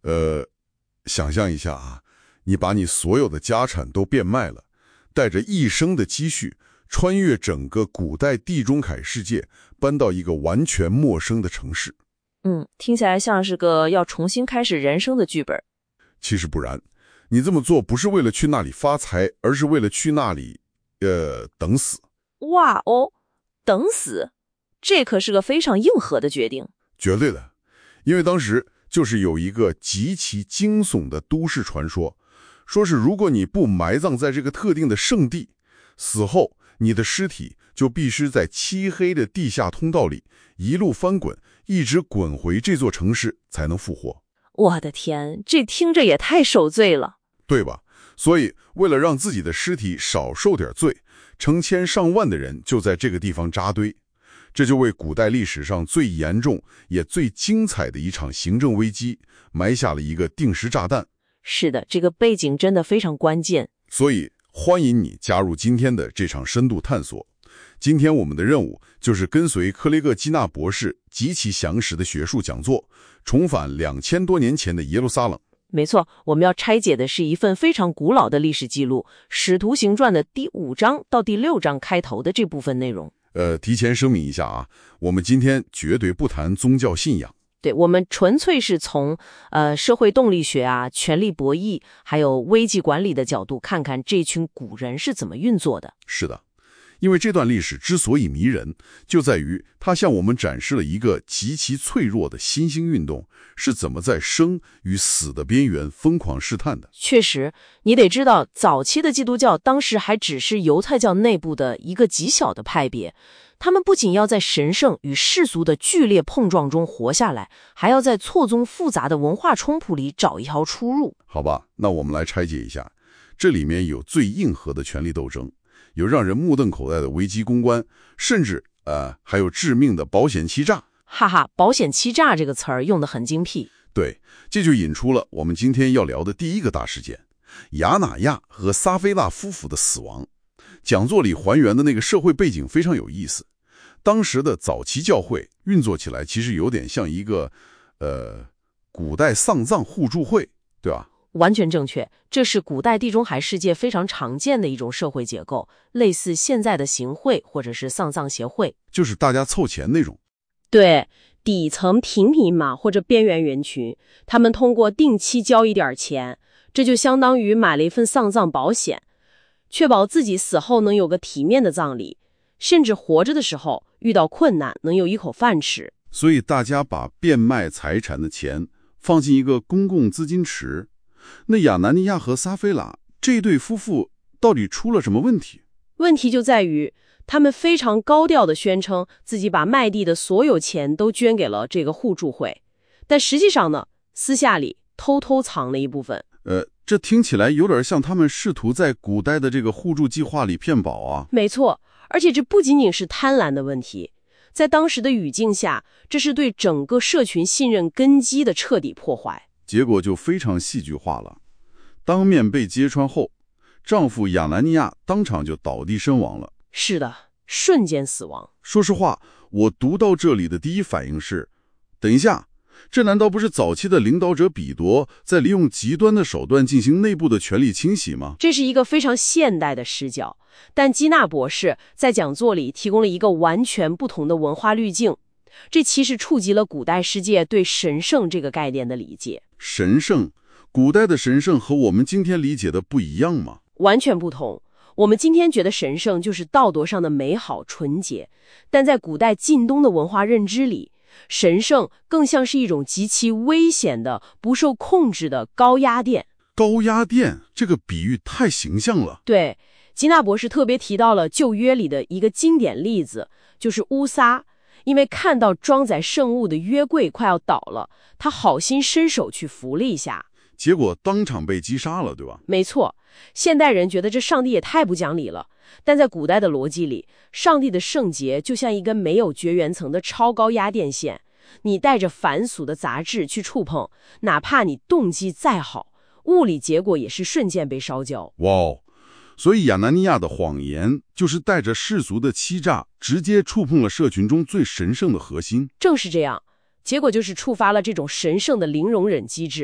想象一下啊，你把你所有的家产都变卖了，带着一生的积蓄，穿越整个古代地中海世界，搬到一个完全陌生的城市。 听起来像是个要重新开始人生的剧本。 其实不然，你这么做不是为了去那里发财，而是为了去那里，等死。 哇哦，等死，这可是个非常硬核的决定。 绝对的，因为当时就是有一个极其惊悚的都市传说，说是如果你不埋葬在这个特定的圣地，死后你的尸体就必须在漆黑的地下通道里一路翻滚，一直滚回这座城市才能复活。 我的天，这听着也太受罪了， 对吧？所以为了让自己的尸体少受点罪，成千上万的人就在这个地方扎堆，这就为古代历史上最严重也最精彩的一场行政危机埋下了一个定时炸弹。 是的，这个背景真的非常关键。 所以欢迎你加入今天的这场深度探索。今天我们的任务就是跟随克雷格基纳博士极其详实的学术讲座，重返2000多年前的耶路撒冷。 没错，我们要拆解的是一份非常古老的历史记录，《使徒行传》的第5章到第6章开头的这部分内容。 提前声明一下啊，我们今天绝对不谈宗教信仰。 对，我们纯粹是从社会动力学啊、权力博弈，还有危机管理的角度，看看这群古人是怎么运作的。 是的，因为这段历史之所以迷人，就在于它向我们展示了一个极其脆弱的新兴运动是怎么在生与死的边缘疯狂试探的。 确实，你得知道，早期的基督教当时还只是犹太教内部的一个极小的派别。他们不仅要在神圣与世俗的剧烈碰撞中活下来，还要在错综复杂的文化冲突里找一条出路。 好吧，那我们来拆解一下，这里面有最硬核的权力斗争，有让人目瞪口呆的危机公关，甚至还有致命的保险欺诈。 哈哈，保险欺诈这个词儿用得很精辟。 对，这就引出了我们今天要聊的第一个大事件——亚乃亚和撒菲拉夫妇的死亡。讲座里还原的那个社会背景非常有意思。当时的早期教会运作起来其实有点像一个古代丧葬互助会，对吧？ 完全正确，这是古代地中海世界非常常见的一种社会结构，类似现在的行会或者是丧葬协会， 就是大家凑钱那种。 对，底层平民嘛，或者边缘人群，他们通过定期交一点钱，这就相当于买了一份丧葬保险，确保自己死后能有个体面的葬礼，甚至活着的时候遇到困难能有一口饭吃。 所以大家把变卖财产的钱放进一个公共资金池。那亚南尼亚和撒菲拉这对夫妇到底出了什么问题？ 问题就在于他们非常高调地宣称自己把卖地的所有钱都捐给了这个互助会，但实际上呢，私下里偷偷藏了一部分。 这听起来有点像他们试图在古代的这个互助计划里骗保啊。 没错，而且这不仅仅是贪婪的问题，在当时的语境下，这是对整个社群信任根基的彻底破坏。 结果就非常戏剧化了。当面被揭穿后，丈夫亚南尼亚当场就倒地身亡了。 是的，瞬间死亡。 说实话，我读到这里的第一反应是，等一下，这难道不是早期的领导者彼得在利用极端的手段进行内部的权力清洗吗？ 这是一个非常现代的视角，但基纳博士在讲座里提供了一个完全不同的文化滤镜，这其实触及了古代世界对神圣这个概念的理解。 神圣，古代的神圣和我们今天理解的不一样吗？ 完全不同。我们今天觉得神圣就是道德上的美好纯洁，但在古代近东的文化认知里，神圣更像是一种极其危险的、不受控制的高压电。 高压电，这个比喻太形象了。 对，基纳博士特别提到了旧约里的一个经典例子，就是乌撒。因为看到装载圣物的约柜快要倒了，他好心伸手去扶了一下， 结果当场被击杀了，对吧？ 没错，现代人觉得这上帝也太不讲理了，但在古代的逻辑里，上帝的圣洁就像一根没有绝缘层的超高压电线，你带着凡俗的杂质去触碰，哪怕你动机再好，物理结果也是瞬间被烧焦。 哇哦！所以亚南尼亚的谎言就是带着世俗的欺诈，直接触碰了社群中最神圣的核心。 正是这样，结果就是触发了这种神圣的零容忍机制。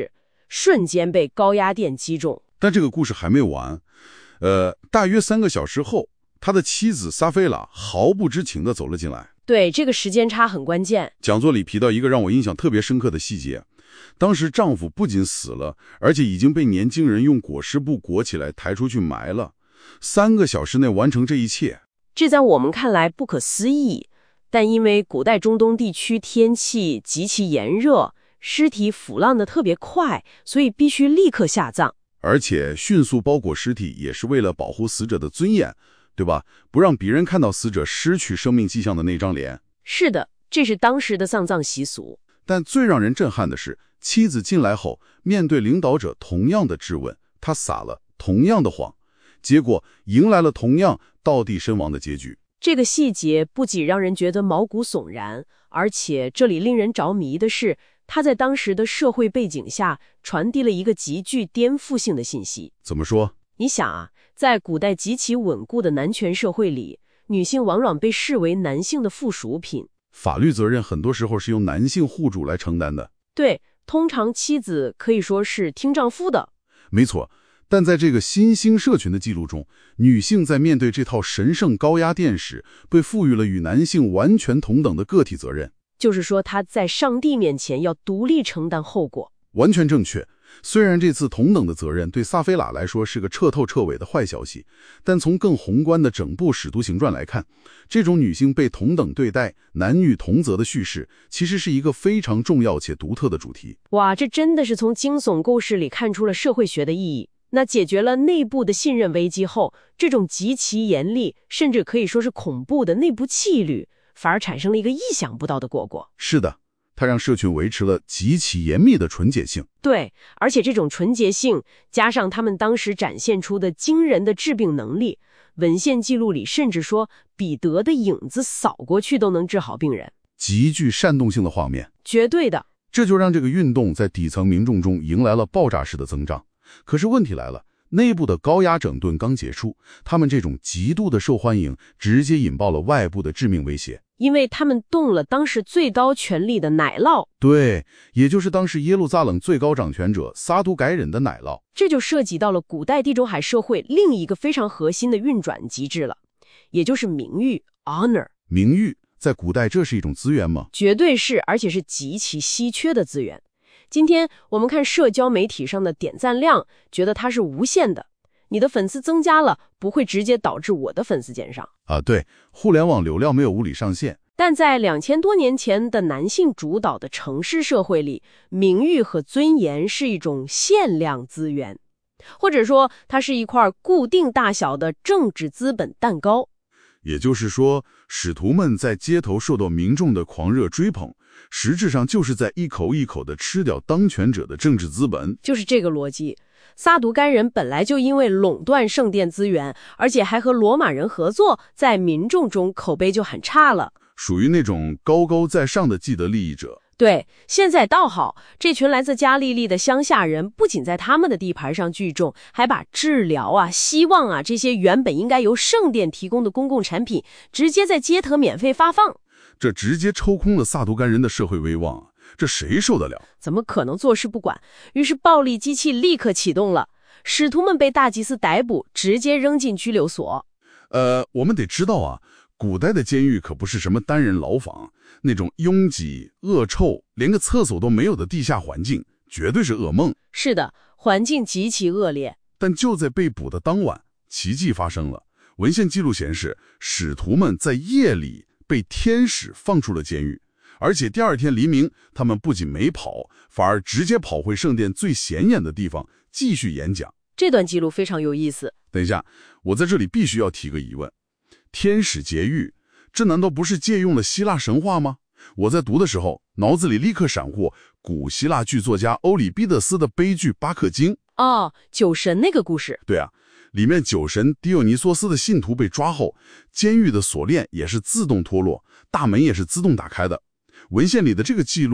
瞬间被高压电击中。 但这个故事还没完，大约3个小时后，他的妻子撒菲拉毫不知情地走了进来。 对，这个时间差很关键。 讲座里提到一个让我印象特别深刻的细节，当时丈夫不仅死了，而且已经被年轻人用裹尸布裹起来抬出去埋了。3个小时内完成这一切， 这在我们看来不可思议，但因为古代中东地区天气极其炎热，尸体腐烂得特别快，所以必须立刻下葬。 而且迅速包裹尸体也是为了保护死者的尊严，对吧？不让别人看到死者失去生命迹象的那张脸。 是的，这是当时的丧葬习俗。 但最让人震撼的是，妻子进来后，面对领导者同样的质问，他撒了同样的谎，结果迎来了同样道地身亡的结局。 这个细节不仅让人觉得毛骨悚然，而且这里令人着迷的是，他在当时的社会背景下传递了一个极具颠覆性的信息。 怎么说？ 你想啊，在古代极其稳固的男权社会里，女性往往被视为男性的附属品， 法律责任很多时候是由男性户主来承担的。 对，通常妻子可以说是听丈夫的。 没错，但在这个新兴社群的记录中，女性在面对这套神圣高压电时，被赋予了与男性完全同等的个体责任。 就是说，她在上帝面前要独立承担后果。 完全正确。虽然这次同等的责任对撒菲拉来说是个彻头彻尾的坏消息，但从更宏观的整部《使徒行传》来看，这种女性被同等对待、男女同责的叙事，其实是一个非常重要且独特的主题。 哇，这真的是从惊悚故事里看出了社会学的意义。那解决了内部的信任危机后，这种极其严厉，甚至可以说是恐怖的内部纪律，反而产生了一个意想不到的果。 是的，它让社群维持了极其严密的纯洁性。 对，而且这种纯洁性加上他们当时展现出的惊人的治病能力，文献记录里甚至说彼得的影子扫过去都能治好病人， 极具煽动性的画面。 绝对的。 这就让这个运动在底层民众中迎来了爆炸式的增长。可是问题来了，内部的高压整顿刚结束，他们这种极度的受欢迎，直接引爆了外部的致命威胁。 因为他们动了当时最高权力的奶酪。 对，也就是当时耶路撒冷最高掌权者撒都该人的奶酪。 这就涉及到了古代地中海社会另一个非常核心的运转机制了，也就是名誉 honor。 名誉在古代这是一种资源吗？ 绝对是，而且是极其稀缺的资源。今天我们看社交媒体上的点赞量，觉得它是无限的，你的粉丝增加了，不会直接导致我的粉丝减少啊。对，互联网流量没有物理上限。 但在2000多年前的男性主导的城市社会里，名誉和尊严是一种限量资源，或者说它是一块固定大小的政治资本蛋糕。 也就是说，使徒们在街头受到民众的狂热追捧，实质上就是在一口一口地吃掉当权者的政治资本。 就是这个逻辑。撒都该人本来就因为垄断圣殿资源，而且还和罗马人合作，在民众中口碑就很差了， 属于那种高高在上的既得利益者。 对，现在倒好，这群来自加利利的乡下人不仅在他们的地盘上聚众，还把治疗啊、希望啊这些原本应该由圣殿提供的公共产品，直接在街头免费发放。 这直接抽空了撒都该人的社会威望啊！这谁受得了？ 怎么可能坐视不管？于是暴力机器立刻启动了，使徒们被大祭司逮捕，直接扔进拘留所。 我们得知道啊，古代的监狱可不是什么单人牢房，那种拥挤、恶臭，连个厕所都没有的地下环境，绝对是噩梦。 是的，环境极其恶劣。 但就在被捕的当晚，奇迹发生了。文献记录显示，使徒们在夜里被天使放出了监狱，而且第二天黎明，他们不仅没跑，反而直接跑回圣殿最显眼的地方继续演讲。 这段记录非常有意思。 等一下，我在这里必须要提个疑问：天使劫狱，这难道不是借用了希腊神话吗？我在读的时候，脑子里立刻闪过古希腊剧作家欧里庇得斯的悲剧《巴克经》。 哦，酒神那个故事。 对啊，里面酒神狄奥尼索斯的信徒被抓后，监狱的锁链也是自动脱落，大门也是自动打开的。文献里的这个记录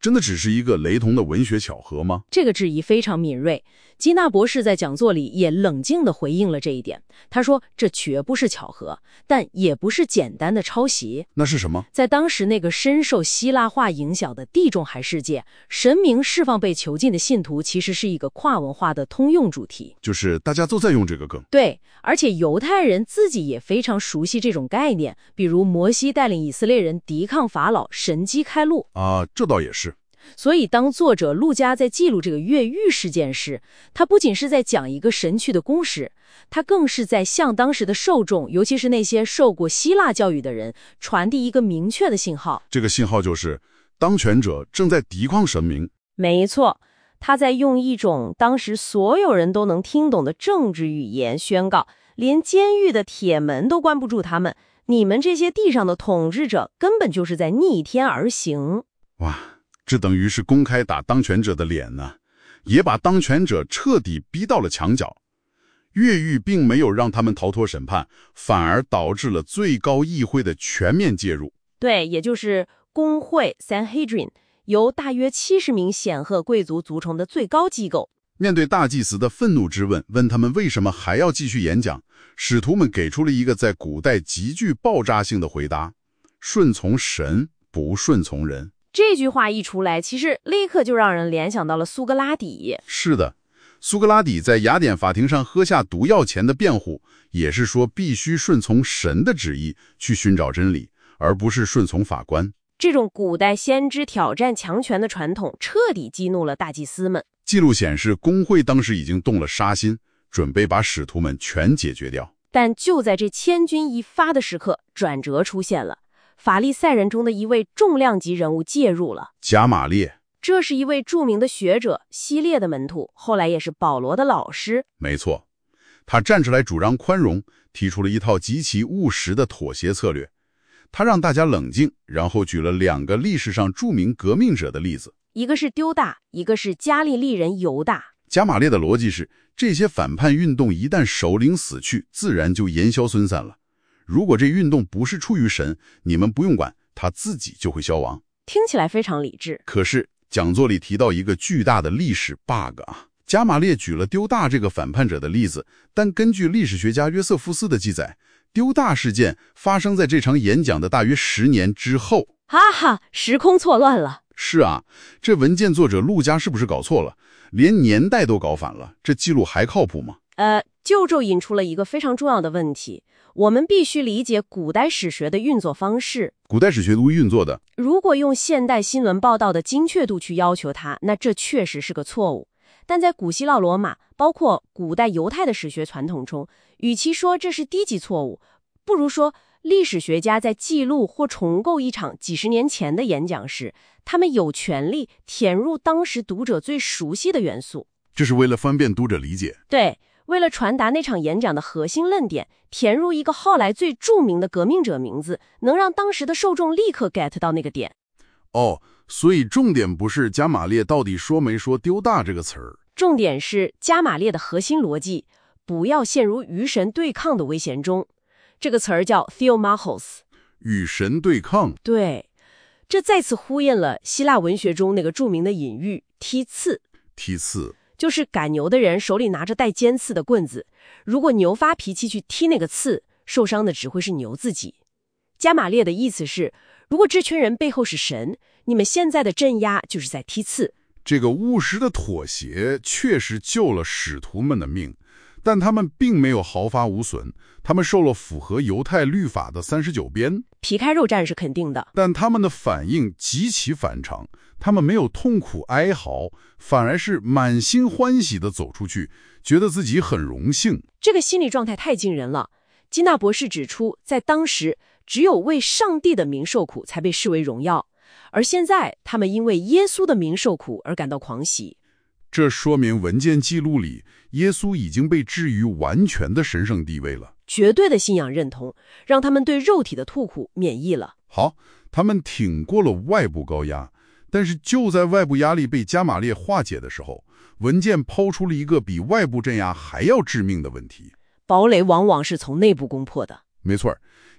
真的只是一个雷同的文学巧合吗？ 这个质疑非常敏锐，基纳博士在讲座里也冷静地回应了这一点。他说，这绝不是巧合，但也不是简单的抄袭。 那是什么？ 在当时那个深受希腊化影响的地中海世界，神明释放被囚禁的信徒其实是一个跨文化的通用主题。 就是大家都在用这个梗。 对，而且犹太人自己也非常熟悉这种概念，比如摩西带领以色列人抵抗法老，神机开路啊，这倒也是。 所以当作者路加在记录这个越狱事件时，他不仅是在讲一个神曲的公式，他更是在向当时的受众，尤其是那些受过希腊教育的人，传递一个明确的信号。 这个信号就是当权者正在抵抗神明。 没错，他在用一种当时所有人都能听懂的政治语言宣告，连监狱的铁门都关不住他们，你们这些地上的统治者根本就是在逆天而行。 哇，这等于是公开打当权者的脸呢，也把当权者彻底逼到了墙角。越狱并没有让他们逃脱审判，反而导致了最高议会的全面介入。 对，也就是公会 Sanhedrin， 由大约70名显赫贵族组成的最高机构。 面对大祭司的愤怒质问，问他们为什么还要继续演讲，使徒们给出了一个在古代极具爆炸性的回答：顺从神，不顺从人。 这句话一出来，其实立刻就让人联想到了苏格拉底。 是的，苏格拉底在雅典法庭上喝下毒药前的辩护，也是说必须顺从神的旨意去寻找真理，而不是顺从法官。 这种古代先知挑战强权的传统，彻底激怒了大祭司们。 记录显示，公会当时已经动了杀心，准备把使徒们全解决掉。 但就在这千钧一发的时刻，转折出现了。法利赛人中的一位重量级人物介入了。 贾马列， 这是一位著名的学者，希列的门徒，后来也是保罗的老师。 没错，他站出来主张宽容，提出了一套极其务实的妥协策略。他让大家冷静，然后举了2个历史上著名革命者的例子， 一个是丢大，一个是加利利人犹大。 贾马列的逻辑是，这些反叛运动一旦首领死去，自然就烟消云散了。如果这运动不是出于神，你们不用管，他自己就会消亡。 听起来非常理智。 可是讲座里提到一个巨大的历史 bug 啊！贾马列举了丢大这个反叛者的例子，但根据历史学家约瑟夫斯的记载，丢大事件发生在这场演讲的大约10年之后。 哈哈，时空错乱了。 是啊，这文件作者陆家是不是搞错了？连年代都搞反了，这记录还靠谱吗？ 就引出了一个非常重要的问题，我们必须理解古代史学的运作方式。 古代史学都运作的， 如果用现代新闻报道的精确度去要求它，那这确实是个错误。但在古希腊罗马，包括古代犹太的史学传统中，与其说这是低级错误，不如说历史学家在记录或重构一场几十年前的演讲时，他们有权利填入当时读者最熟悉的元素。 这是为了方便读者理解。 对，为了传达那场演讲的核心论点，填入一个后来最著名的革命者名字，能让当时的受众立刻 get 到那个点。 哦，所以重点不是加马列到底说没说丢大这个词儿， 重点是加马列的核心逻辑，不要陷入与神对抗的危险中。这个词儿叫 theomachos， 与神对抗。 对，这再次呼应了希腊文学中那个著名的隐喻踢刺。 踢刺就是赶牛的人手里拿着带尖刺的棍子，如果牛发脾气去踢那个刺，受伤的只会是牛自己。加马列的意思是，如果这群人背后是神，你们现在的镇压就是在踢刺。 这个务实的妥协确实救了使徒们的命，但他们并没有毫发无损，他们受了符合犹太律法的39鞭， 皮开肉绽是肯定的， 但他们的反应极其反常，他们没有痛苦哀嚎，反而是满心欢喜地走出去，觉得自己很荣幸。 这个心理状态太惊人了。基纳博士指出，在当时只有为上帝的名受苦才被视为荣耀，而现在他们因为耶稣的名受苦而感到狂喜。 这说明文件记录里耶稣已经被置于完全的神圣地位了， 绝对的信仰认同让他们对肉体的痛苦免疫了。 好，他们挺过了外部高压，但是就在外部压力被加马列化解的时候，文件抛出了一个比外部镇压还要致命的问题。 堡垒往往是从内部攻破的。 没错，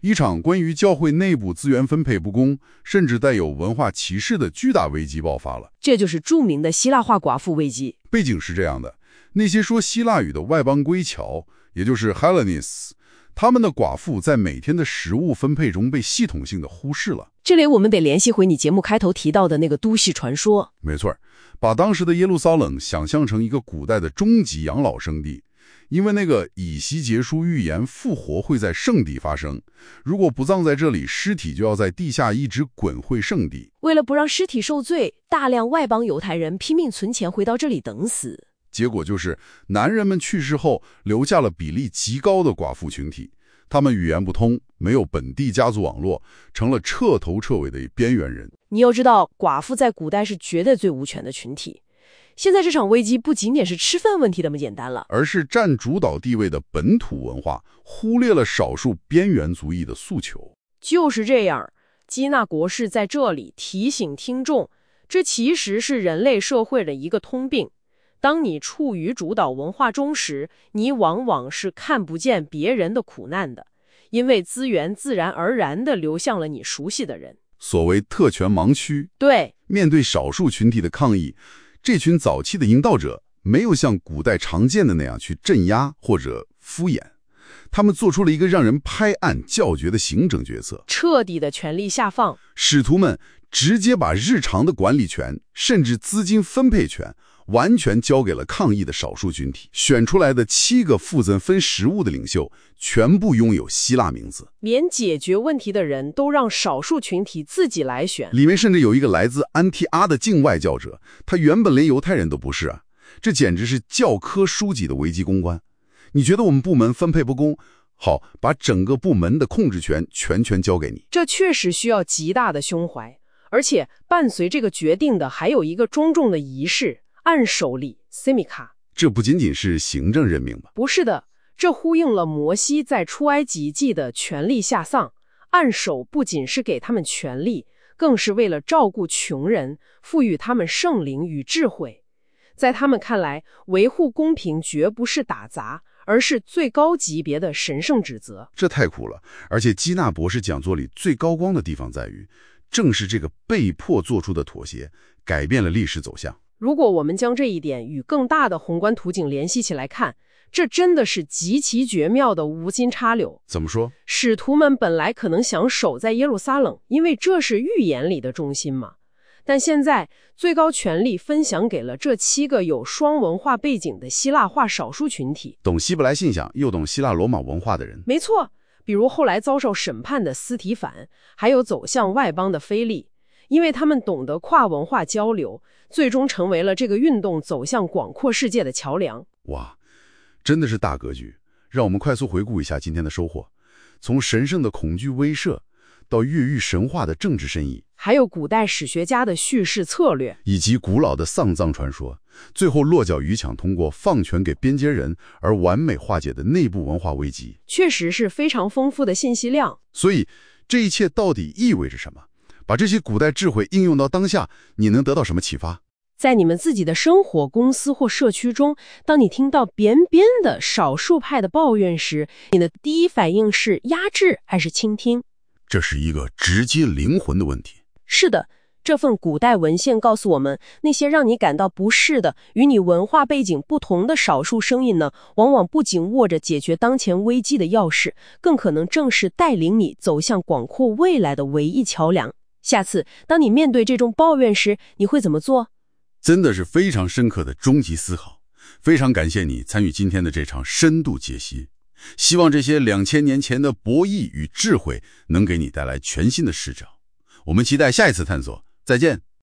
一场关于教会内部资源分配不公，甚至带有文化歧视的巨大危机爆发了。 这就是著名的希腊化寡妇危机。 背景是这样的，那些说希腊语的外邦归侨，也就是 Hellenes， 他们的寡妇在每天的食物分配中被系统性的忽视了。 这里我们得联系回你节目开头提到的那个都市传说。 没错，把当时的耶路撒冷想象成一个古代的终极养老圣地。因为那个以西结书预言复活会在圣地发生，如果不葬在这里，尸体就要在地下一直滚回圣地。 为了不让尸体受罪，大量外邦犹太人拼命存钱回到这里等死。 结果就是男人们去世后留下了比例极高的寡妇群体，他们语言不通，没有本地家族网络，成了彻头彻尾的边缘人。 你要知道，寡妇在古代是绝对最无权的群体。现在这场危机不仅仅是吃饭问题那么简单了， 而是占主导地位的本土文化忽略了少数边缘族裔的诉求。 就是这样，基纳国士在这里提醒听众，这其实是人类社会的一个通病。当你处于主导文化中时，你往往是看不见别人的苦难的，因为资源自然而然地流向了你熟悉的人。 所谓特权盲区。 对， 面对少数群体的抗议，这群早期的引导者没有像古代常见的那样去镇压或者敷衍，他们做出了一个让人拍案叫绝的行政决策， 彻底的权力下放。 使徒们直接把日常的管理权甚至资金分配权完全交给了抗议的少数群体。选出来的7个负责分食物的领袖全部拥有希腊名字， 连解决问题的人都让少数群体自己来选。 里面甚至有一个来自安提阿的境外教者，他原本连犹太人都不是啊！这简直是教科书级的危机公关。你觉得我们部门分配不公？好，把整个部门的控制权全权交给你。 这确实需要极大的胸怀，而且伴随这个决定的还有一个庄重的仪式——按手礼 （Semica）。 这不仅仅是行政任命吧？ 不是的，这呼应了摩西在出埃及记的权力下丧。按手不仅是给他们权力，更是为了照顾穷人，赋予他们圣灵与智慧。在他们看来，维护公平绝不是打杂，而是最高级别的神圣职责。 这太酷了！而且基纳博士讲座里最高光的地方在于，正是这个被迫做出的妥协，改变了历史走向。 如果我们将这一点与更大的宏观图景联系起来看，这真的是极其绝妙的无心插柳。 怎么说？ 使徒们本来可能想守在耶路撒冷，因为这是预言里的中心嘛。但现在最高权力分享给了这7个有双文化背景的希腊化少数群体， 懂希伯来信仰又懂希腊罗马文化的人。 没错，比如后来遭受审判的斯提反，还有走向外邦的腓力，因为他们懂得跨文化交流，最终成为了这个运动走向广阔世界的桥梁。 哇，真的是大格局。让我们快速回顾一下今天的收获，从神圣的恐惧威慑到越狱神话的政治深意， 还有古代史学家的叙事策略， 以及古老的丧葬传说，最后落脚于想通过放权给边界人而完美化解的内部文化危机， 确实是非常丰富的信息量。 所以这一切到底意味着什么？把这些古代智慧应用到当下，你能得到什么启发？ 在你们自己的生活、公司或社区中，当你听到边边的少数派的抱怨时，你的第一反应是压制还是倾听？ 这是一个直击灵魂的问题。 是的，这份古代文献告诉我们，那些让你感到不适的、与你文化背景不同的少数声音呢，往往不仅握着解决当前危机的钥匙，更可能正是带领你走向广阔未来的唯一桥梁。下次，当你面对这种抱怨时，你会怎么做？ 真的是非常深刻的终极思考。非常感谢你参与今天的这场深度解析。希望这些2000年前的博弈与智慧能给你带来全新的视角。我们期待下一次探索，再见。